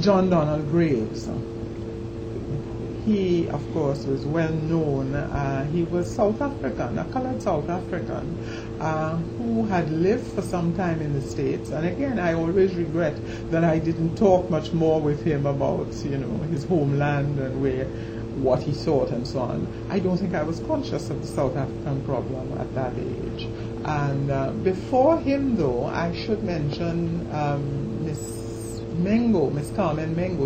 John Donald Graves. He, of course, was well known. He was South African, a colored South African, who had lived for some time in the States. And again, I always regret that I didn't talk much more with him about, his homeland and what he thought and so on. I don't think I was conscious of the South African problem at that age. And before him, though, I should mention Miss Carmen Mengo.